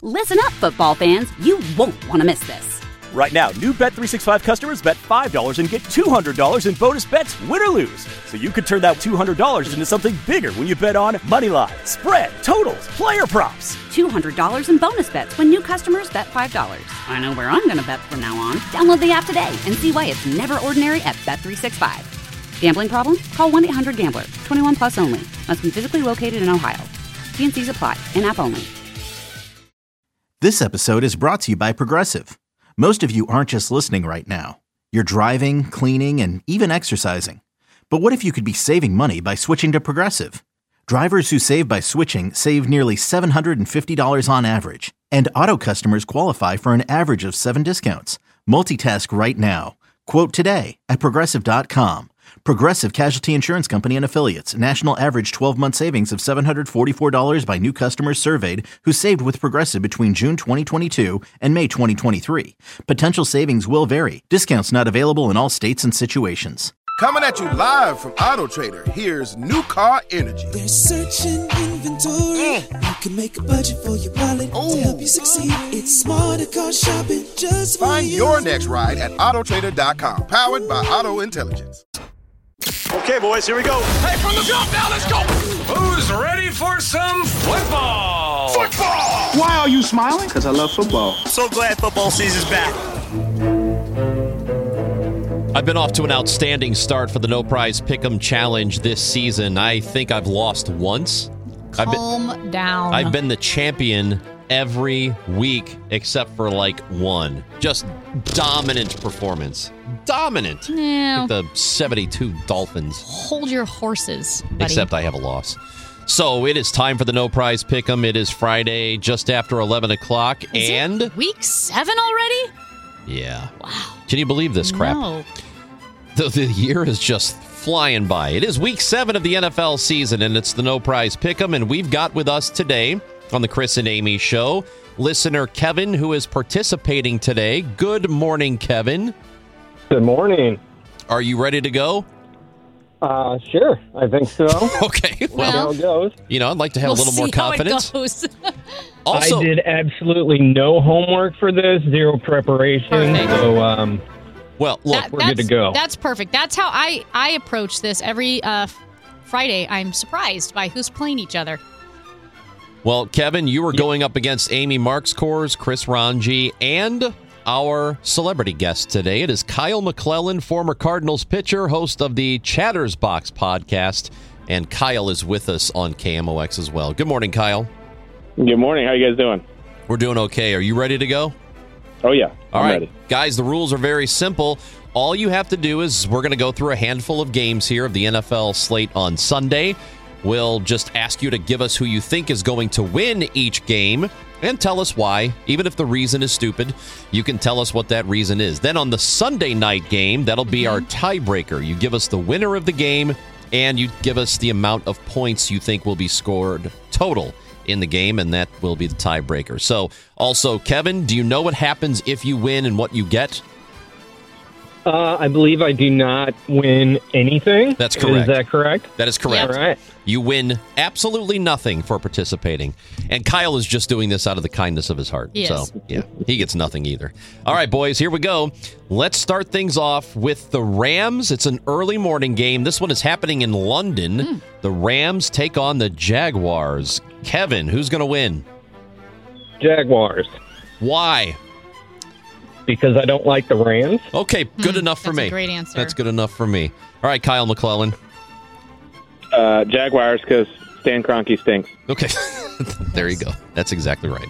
Listen up, football fans. You won't want to miss this. Right now, new Bet365 customers bet $5 and get $200 in bonus bets, win or lose. So you could turn that $200 into something bigger when you bet on money line, spread, totals, player props. $200 in bonus bets when new customers bet $5. I know where I'm going to bet from now on. Download the app today and see why it's never ordinary at Bet365. Gambling problem? Call 1-800-GAMBLER. 21 plus only. Must be physically located in Ohio. T&Cs apply. In-app only. This episode is brought to you by Progressive. Most of you aren't just listening right now. You're driving, cleaning, and even exercising. But what if you could be saving money by switching to Progressive? Drivers who save by switching save nearly $750 on average. And auto customers qualify for an average of 7 discounts. Multitask right now. Quote today at Progressive.com. Progressive Casualty Insurance Company and Affiliates. National average 12-month savings of $744 by new customers surveyed who saved with Progressive between June 2022 and May 2023. Potential savings will vary. Discounts not available in all states and situations. Coming at you live from Auto Trader, here's New Car Energy. They're searching inventory. You can make a budget for your wallet to help you succeed. It's smarter car shopping just for Find you. your next ride at Autotrader.com. Powered by Auto Intelligence. Okay, boys, here we go. Hey, from the jump now, let's go. Who's ready for some football? Football! Why are you smiling? Because I love football. So glad football season's back. I've been off to an outstanding start for the No Prize Pick'em Challenge this season. I think I've lost once. Calm down. I've been the champion every week except for like one. Just dominant performance. Dominant. Yeah. Like the 72 Dolphins. Hold your horses, buddy. Except I have a loss. So it is time for the No Prize Pick'em. It is Friday just after 11 o'clock. Is it week 7 already? Yeah. Wow. Can you believe this crap? No. The year is just flying by. It is week 7 of the NFL season, and it's the No Prize Pick'em, and we've got with us today on the Chris and Amy Show, listener Kevin, who is participating today. Good morning, Kevin. Good morning. Are you ready to go? Sure. I think so. Okay. Well, how it goes. You know, I'd like to have a little more confidence. Also, I did absolutely no homework for this, zero preparation. Perfect. So, well, look, we're good to go. That's perfect. That's how I approach this every Friday. I'm surprised by who's playing each other. Well, Kevin, you were going up against Amy Marks-Kors, Chris Ranji, and our celebrity guest today. It is Kyle McClellan, former Cardinals pitcher, host of the Chatters Box podcast, and Kyle is with us on KMOX as well. Good morning, Kyle. Good morning. How you guys doing? We're doing okay. Are you ready to go? Oh, yeah. All I'm right. ready. Guys, the rules are very simple. All you have to do is we're going to go through a handful of games here of the NFL slate on Sunday. We'll just ask you to give us who you think is going to win each game and tell us why. Even if the reason is stupid, you can tell us what that reason is. Then on the Sunday night game, that'll be our tiebreaker. You give us the winner of the game, and you give us the amount of points you think will be scored total in the game, and that will be the tiebreaker. So, also, Kevin, do you know what happens if you win and what you get? I believe I do not win anything. That's correct. Is that correct? That is correct. All right. You win absolutely nothing for participating. And Kyle is just doing this out of the kindness of his heart. Yes. So, yeah, he gets nothing either. All right, boys, here we go. Let's start things off with the Rams. It's an early morning game. This one is happening in London. The Rams take on the Jaguars. Kevin, who's going to win? Jaguars. Why? Because I don't like the Rams. Okay, good enough for That's me. a great answer. That's good enough for me. All right, Kyle McClellan. Jaguars, because Stan Kroenke stinks. Okay, there you go. That's exactly right.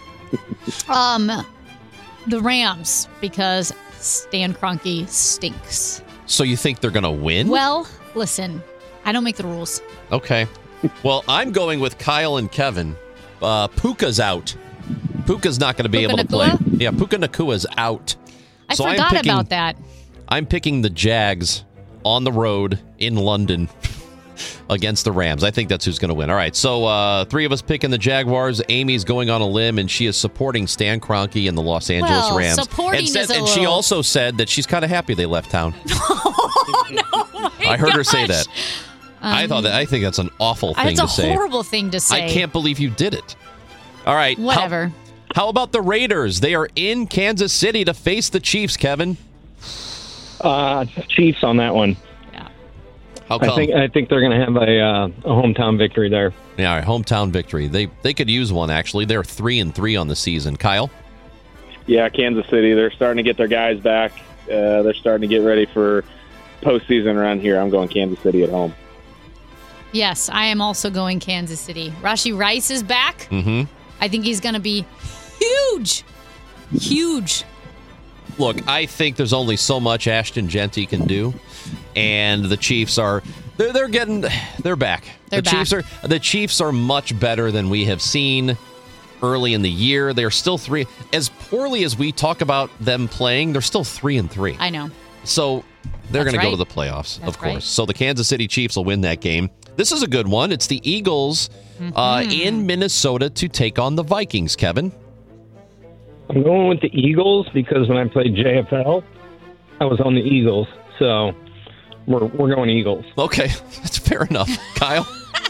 The Rams, because Stan Kroenke stinks. So you think they're going to win? Well, listen, I don't make the rules. Okay. Well, I'm going with Kyle and Kevin. Puka's out. Puka's not going to be Puka able to play. Nacua? Yeah, Puka Nakua's out. I So I'm forgot picking- about that. I'm picking the Jags on the road in London against the Rams. I think that's who's going to win. All right, so 3 of us picking the Jaguars. Amy's going on a limb, and she is supporting Stan Kroenke and the Los Angeles Well, Rams. supporting is a and she little- also said that she's kind of happy they left town. Oh, no, my I heard her say gosh. that. I think that's an awful thing It's to a say. horrible thing to say. I can't believe you did it. All right. Whatever. How about the Raiders? They are in Kansas City to face the Chiefs, Kevin. Chiefs on that one. Yeah. How come? I think they're going to have a hometown victory there. Yeah, all right, hometown victory. They could use one, actually. They're 3-3 on the season. Kyle? Yeah, Kansas City. They're starting to get their guys back. They're starting to get ready for postseason around here. I'm going Kansas City at home. Yes, I am also going Kansas City. Rashee Rice is back. Mm-hmm. I think he's going to be huge. Huge. Look, I think there's only so much Ashton Genty can do, and the Chiefs are they're back. The Chiefs are much better than we have seen early in the year. They're still as poorly as we talk about them playing, they're still 3-3. I know. So they're going to go to the playoffs, of course. Right. So the Kansas City Chiefs will win that game. This is a good one. It's the Eagles in Minnesota to take on the Vikings, Kevin. I'm going with the Eagles because when I played JFL, I was on the Eagles. So we're going Eagles. Okay, that's fair enough. Kyle?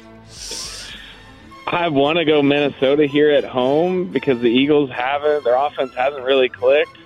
I want to go Minnesota here at home because the Eagles their offense hasn't really clicked.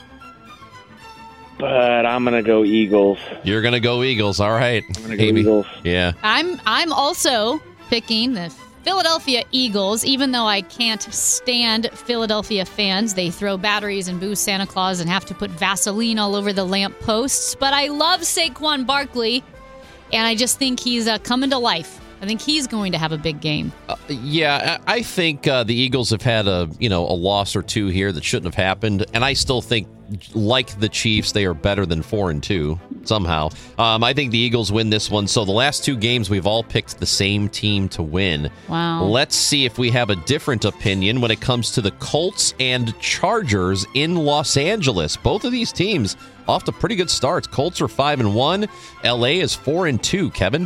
But I'm going to go Eagles. You're going to go Eagles. All right. I'm going to go Eagles. Yeah. I'm also picking the Philadelphia Eagles, even though I can't stand Philadelphia fans. They throw batteries and boo Santa Claus and have to put Vaseline all over the lamp posts. But I love Saquon Barkley, and I just think he's coming to life. I think he's going to have a big game. Yeah, I think the Eagles have had a loss or two here that shouldn't have happened, and I still think, like the Chiefs, they are better than 4-2 somehow. I think the Eagles win this one. So the last two games, we've all picked the same team to win. Wow. Let's see if we have a different opinion when it comes to the Colts and Chargers in Los Angeles. Both of these teams off to pretty good starts. Colts are 5-1. LA is 4-2. Kevin?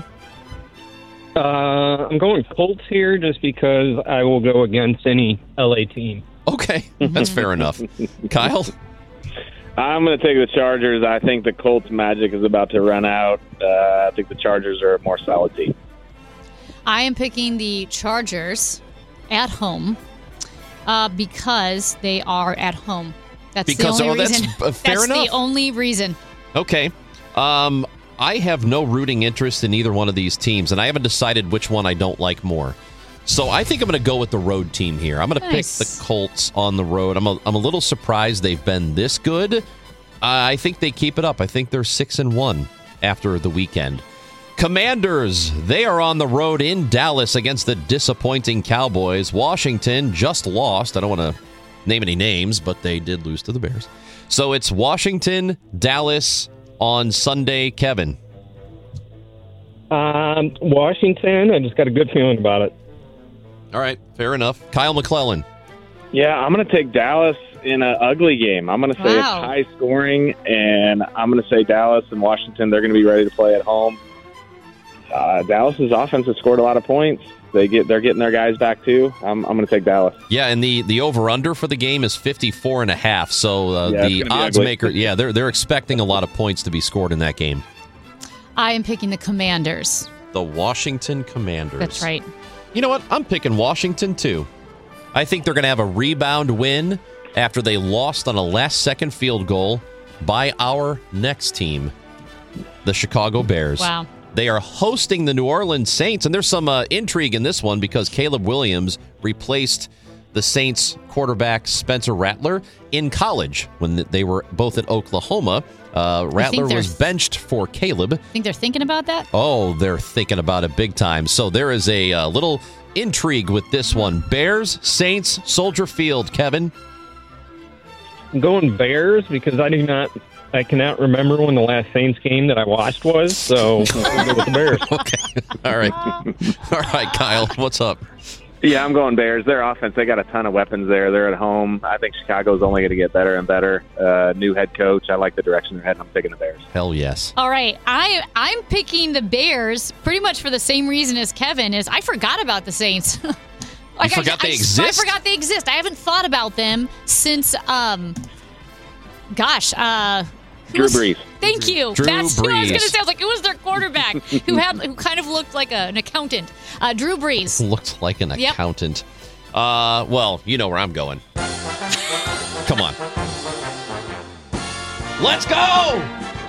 I'm going Colts here just because I will go against any LA team. Okay, that's fair enough. Kyle? I'm going to take the Chargers. I think the Colts' magic is about to run out. I think the Chargers are a more solid team. I am picking the Chargers at home because they are at home. That's the only reason. That's fair enough. That's the only reason. Okay. I have no rooting interest in either one of these teams, and I haven't decided which one I don't like more. So I think I'm going to go with the road team here. I'm going to pick the Colts on the road. I'm a little surprised they've been this good. I think they keep it up. I think they're 6-1 after the weekend. Commanders, they are on the road in Dallas against the disappointing Cowboys. Washington just lost. I don't want to name any names, but they did lose to the Bears. So it's Washington, Dallas on Sunday. Kevin? Washington. I just got a good feeling about it. All right, fair enough. Kyle McClellan. Yeah, I'm going to take Dallas in an ugly game. I'm going to say it's high scoring, and I'm going to say Dallas and Washington, they're going to be ready to play at home. Dallas's offense has scored a lot of points. They're getting their guys back, too. I'm going to take Dallas. Yeah, and the over-under for the game is 54.5. So the odds maker, they're expecting a lot of points to be scored in that game. I am picking the Commanders. The Washington Commanders. That's right. You know what? I'm picking Washington, too. I think they're going to have a rebound win after they lost on a last-second field goal by our next team, the Chicago Bears. Wow. They are hosting the New Orleans Saints, and there's some intrigue in this one because Caleb Williams replaced the Saints quarterback Spencer Rattler in college when they were both at Oklahoma. Rattler was benched for Caleb. Think they're thinking about that? Oh, they're thinking about it big time. So there is a little intrigue with this one. Bears, Saints, Soldier Field. Kevin? I'm going Bears because I cannot remember when the last Saints game that I watched was, so I'll go with the Bears. Okay. All right, Kyle, what's up? Yeah, I'm going Bears. Their offense, they got a ton of weapons there. They're at home. I think Chicago's only going to get better and better. New head coach. I like the direction they're heading. I'm picking the Bears. Hell yes. All right. I'm picking the Bears pretty much for the same reason as Kevin is I forgot about the Saints. You forgot they exist? I forgot they exist. I haven't thought about them since, Drew Brees. Thank you. That's who I was going to say. I was like, it was their quarterback who kind of looked like an accountant. Drew Brees. Looked like an accountant. Well, you know where I'm going. Let's go!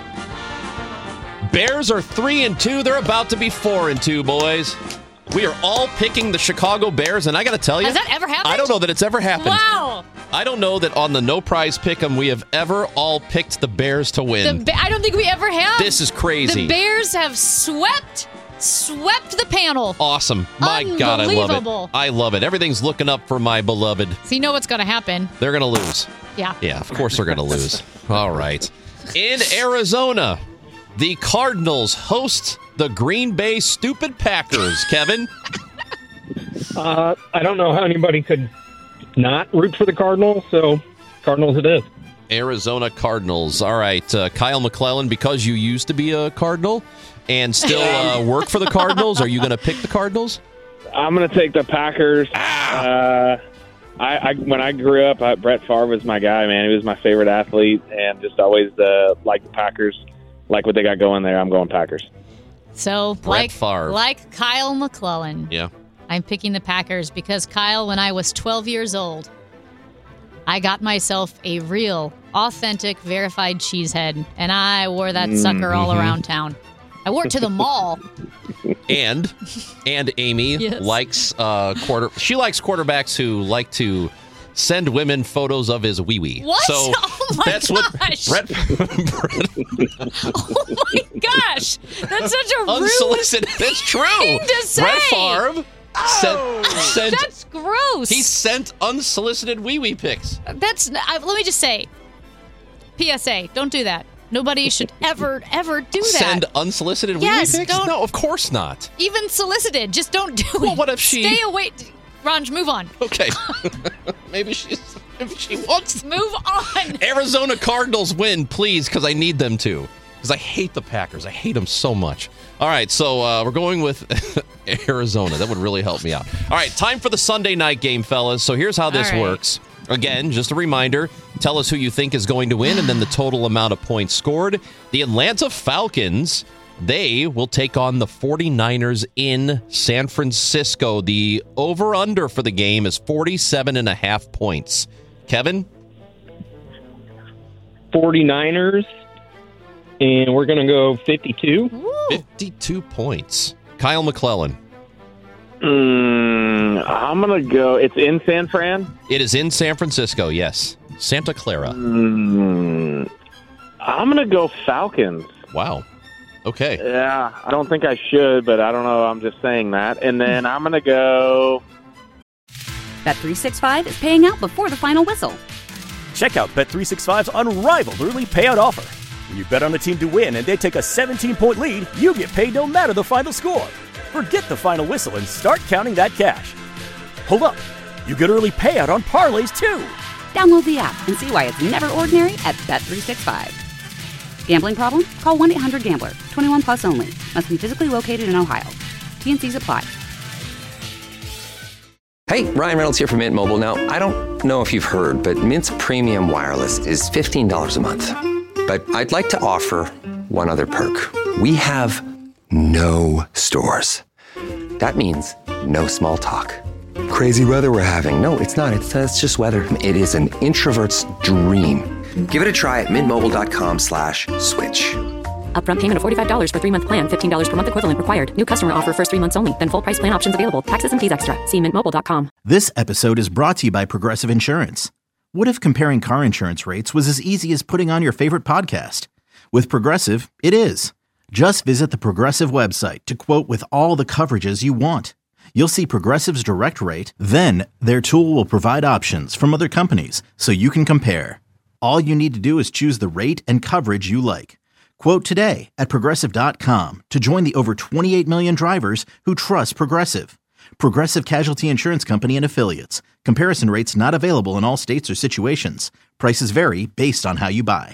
Bears are 3-2. They're about to be 4-2, boys. We are all picking the Chicago Bears, and I got to tell you, has that ever happened? I don't know that it's ever happened. Wow. I don't know that on the No Prize Pick'em we have ever all picked the Bears to win. I don't think we ever have. This is crazy. The Bears have swept the panel. Awesome. My God, I love it. I love it. Everything's looking up for my beloved. So you know what's going to happen. They're going to lose. Yeah. Yeah, of course they're going to lose. All right. In Arizona, the Cardinals host the Green Bay Stupid Packers. Kevin? I don't know how anybody could not root for the Cardinals, so Cardinals it is. Arizona Cardinals. All right. Kyle McClellan, because you used to be a Cardinal and still work for the Cardinals, are you going to pick the Cardinals? I'm going to take the Packers. When I grew up, Brett Favre was my guy, man. He was my favorite athlete, and just always liked the Packers. Like what they got going there, I'm going Packers. So, Brett Favre. like Kyle McClellan, yeah, I'm picking the Packers because, Kyle, when I was 12 years old, I got myself a real, authentic, verified cheesehead, and I wore that sucker all around town. I wore it to the mall. And Amy likes she likes quarterbacks who like to send women photos of his wee-wee. What? So oh my that's gosh. what Oh my gosh. That's such a unsolicited. That's true. thing to say. Brett Favre sent that's gross. He sent unsolicited wee-wee pics. Let me just say, PSA, don't do that. Nobody should ever do that. Send unsolicited wee-wee pics? No, of course not. Even solicited. Just don't do it. Well, what if she... Stay away. Ranj, move on. Okay. Maybe if she wants to. Move on. Arizona Cardinals win, please, because I need them to. Because I hate the Packers. I hate them so much. All right, so we're going with Arizona. That would really help me out. All right, time for the Sunday night game, fellas. So here's how this works. Again, just a reminder, tell us who you think is going to win and then the total amount of points scored. The Atlanta Falcons, they will take on the 49ers in San Francisco. The over-under for the game is 47.5 points. Kevin? 49ers, and we're going to go 52. Ooh. 52 points. Kyle McClellan? I'm going to go, it's in San Fran? It is in San Francisco, yes. Santa Clara. I'm going to go Falcons. Wow. Okay. Yeah, I don't think I should, but I don't know. I'm just saying that. And then I'm going to go... Bet365 is paying out before the final whistle. Check out Bet365's unrivaled early payout offer. When you bet on a team to win and they take a 17-point lead, you get paid no matter the final score. Forget the final whistle and start counting that cash. Hold up. You get early payout on parlays, too. Download the app and see why it's never ordinary at Bet365. Gambling problem? Call 1-800-GAMBLER. 21 plus only. Must be physically located in Ohio. T&Cs apply. Hey, Ryan Reynolds here from Mint Mobile. Now, I don't know if you've heard, but Mint's premium wireless is $15 a month. But I'd like to offer one other perk. We have no stores. That means no small talk. Crazy weather we're having. No, it's not. It's just weather. It is an introvert's dream. Give it a try at mintmobile.com/switch. Upfront payment of $45 for 3-month plan. $15 per month equivalent required. New customer offer first 3 months only. Then full price plan options available. Taxes and fees extra. See mintmobile.com. This episode is brought to you by Progressive Insurance. What if comparing car insurance rates was as easy as putting on your favorite podcast? With Progressive, it is. Just visit the Progressive website to quote with all the coverages you want. You'll see Progressive's direct rate, then their tool will provide options from other companies so you can compare. All you need to do is choose the rate and coverage you like. Quote today at Progressive.com to join the over 28 million drivers who trust Progressive. Progressive Casualty Insurance Company and Affiliates. Comparison rates not available in all states or situations. Prices vary based on how you buy.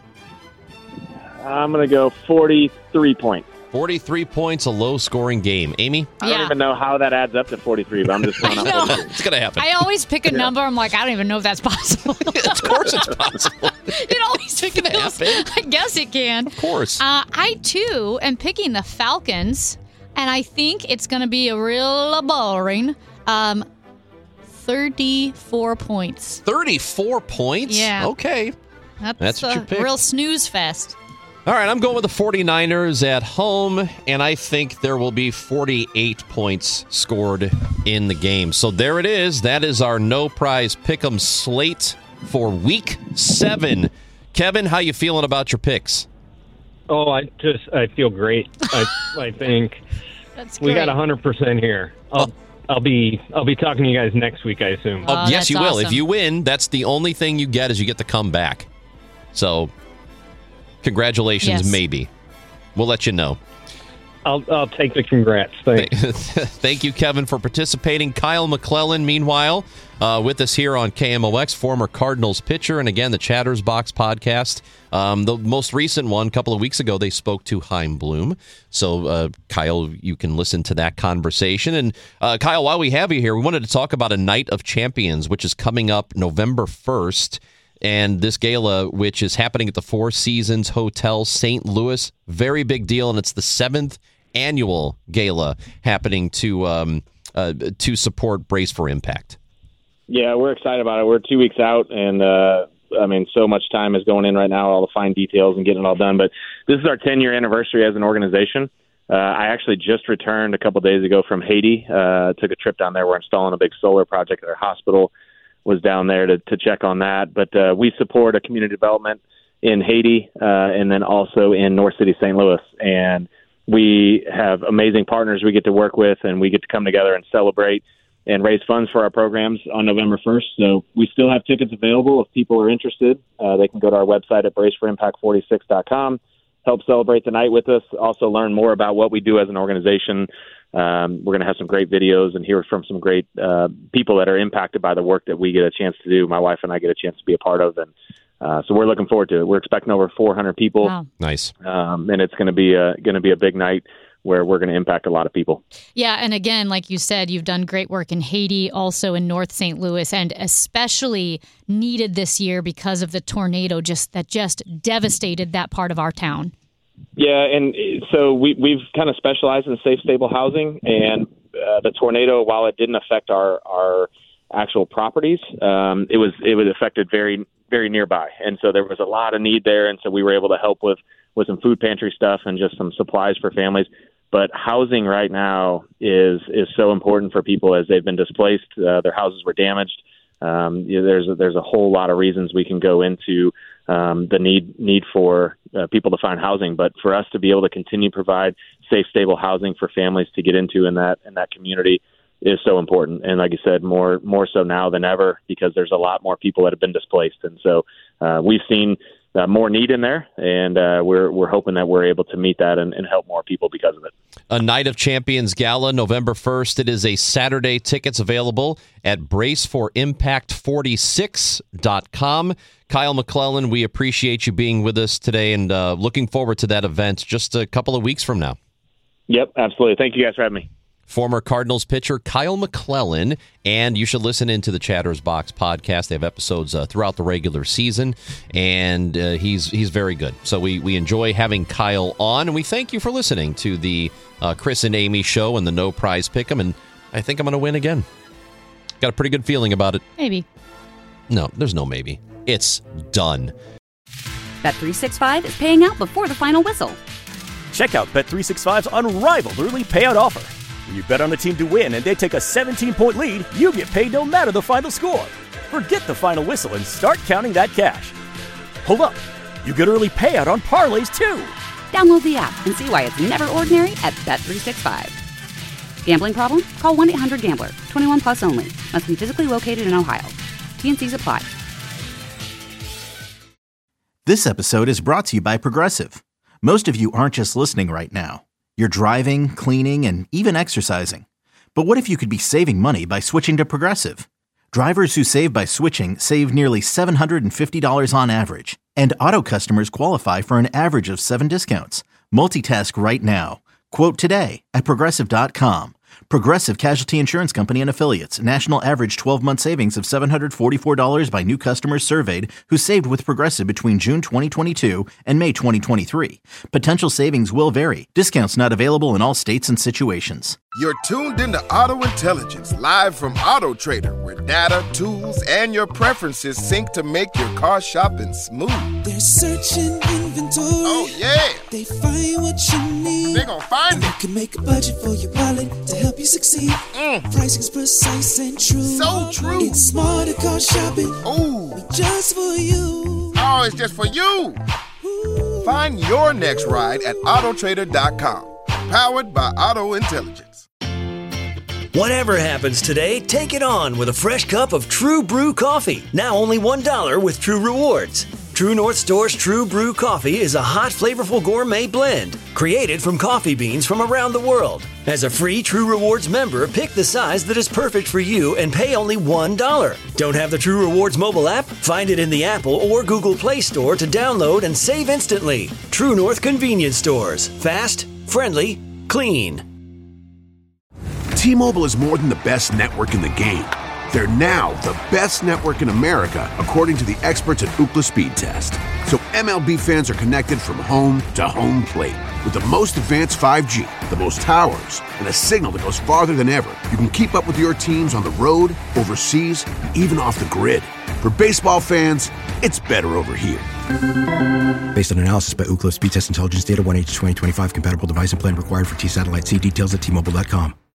I'm going to go 43 points. 43 points, a low-scoring game. Amy? I don't even know how that adds up to 43, but I'm just going up 43. It's going to happen. I always pick a number. I'm like, I don't even know if that's possible. Of course it's possible. It always feels, I guess it can. Of course. I, too, am picking the Falcons, and I think it's going to be a real boring 34 points. 34 points? Yeah. Okay. That's what you picked. Real snooze fest. All right, I'm going with the 49ers at home, and I think there will be 48 points scored in the game. So there it is. That is our no-prize pick'em slate for Week 7. Kevin, how you feeling about your picks? Oh, I feel great. I think we got 100% here. I'll be talking to you guys next week, I assume. Yes, you will. Awesome. If you win, that's the only thing you get is you get to come back. So, congratulations, yes. Maybe. We'll let you know. I'll take the congrats. Thanks. Thank you, Kevin, for participating. Kyle McClellan, meanwhile, with us here on KMOX, former Cardinals pitcher, and again, the Chatters Box podcast. The most recent one, a couple of weeks ago, they spoke to Chaim Bloom. So, Kyle, you can listen to that conversation. And, Kyle, while we have you here, we wanted to talk about a Night of Champions, which is coming up November 1st. And this gala, which is happening at the Four Seasons Hotel, St. Louis, very big deal, and it's the 7th annual gala happening to support Brace for Impact. Yeah, we're excited about it. We're 2 weeks out, and so much time is going in right now, all the fine details and getting it all done. But this is our 10-year anniversary as an organization. I actually just returned a couple days ago from Haiti. Took a trip down there. We're installing a big solar project at our hospital. Was down there to check on that. But we support a community development in Haiti and then also in North City, St. Louis. And we have amazing partners we get to work with, and we get to come together and celebrate and raise funds for our programs on November 1st. So we still have tickets available if people are interested. They can go to our website at braceforimpact46.com, help celebrate the night with us, also learn more about what we do as an organization. We're going to have some great videos and hear from some great people that are impacted by the work that we get a chance to do. My wife and I get a chance to be a part of, and so we're looking forward to it. We're expecting over 400 people. Wow. Nice, and it's going to be a big night where we're going to impact a lot of people. Yeah, and again, like you said, you've done great work in Haiti, also in North St. Louis, and especially needed this year because of the tornado that just devastated that part of our town. Yeah, and so we've kind of specialized in safe, stable housing, and the tornado, while it didn't affect our actual properties, it was affected very, very nearby, and so there was a lot of need there, and so we were able to help with some food pantry stuff and just some supplies for families. But housing right now is so important for people as they've been displaced. Their houses were damaged. There's a whole lot of reasons we can go into the need for people to find housing, but for us to be able to continue to provide safe, stable housing for families to get into in that community is so important. And like you said, more so now than ever, because there's a lot more people that have been displaced, and so we've seen more need in there, and we're hoping that we're able to meet that and help more people because of it. A Night of Champions Gala, November 1st. It is a Saturday. Tickets available at braceforimpact46.com. Kyle McClellan, we appreciate you being with us today, and looking forward to that event just a couple of weeks from now. Yep, absolutely. Thank you guys for having me. Former Cardinals pitcher Kyle McClellan, and you should listen into the Chatters Box podcast. They have episodes throughout the regular season, and he's very good. So we enjoy having Kyle on, and we thank you for listening to the Chris and Amy show and the No Prize Pick'em, and I think I'm going to win again. Got a pretty good feeling about it. Maybe. No, there's no maybe. It's done. Bet365 is paying out before the final whistle. Check out Bet365's unrivaled early payout offer. When you bet on a team to win and they take a 17-point lead, you get paid no matter the final score. Forget the final whistle and start counting that cash. Hold up. You get early payout on parlays, too. Download the app and see why it's never ordinary at Bet365. Gambling problem? Call 1-800-GAMBLER. 21 plus only. Must be physically located in Ohio. T&Cs apply. This episode is brought to you by Progressive. Most of you aren't just listening right now. You're driving, cleaning, and even exercising. But what if you could be saving money by switching to Progressive? Drivers who save by switching save nearly $750 on average. And auto customers qualify for an average of 7 discounts. Multitask right now. Quote today at Progressive.com. Progressive Casualty Insurance Company and Affiliates. National average 12-month savings of $744 by new customers surveyed who saved with Progressive between June 2022 and May 2023. Potential savings will vary. Discounts not available in all states and situations. You're tuned into Auto Intelligence, live from Auto Trader, where data, tools, and your preferences sync to make your car shopping smooth. They're searching inventory. Oh, yeah. They find what you need. They're gonna find it. You can make a budget for your wallet to help you succeed. Pricing's precise and true. So true. It's smarter car shopping. Ooh. Just for you. Oh, it's just for you. Ooh. Find your next ride at autotrader.com. Powered by Auto Intelligence. Whatever happens today, take it on with a fresh cup of True Brew coffee. Now only $1 with True Rewards. True North Store's True Brew coffee is a hot, flavorful gourmet blend created from coffee beans from around the world. As a free True Rewards member, pick the size that is perfect for you and pay only $1. Don't have the True Rewards mobile app? Find it in the Apple or Google Play Store to download and save instantly. True North Convenience Stores. Fast, friendly, clean. T-Mobile is more than the best network in the game. They're now the best network in America, according to the experts at Ookla Speed Test. So MLB fans are connected from home to home plate. With the most advanced 5G, the most towers, and a signal that goes farther than ever, you can keep up with your teams on the road, overseas, and even off the grid. For baseball fans, it's better over here. Based on analysis by Ookla Speed Test Intelligence Data, 1H2025 compatible device and plan required for T-Satellite. See details at T-Mobile.com.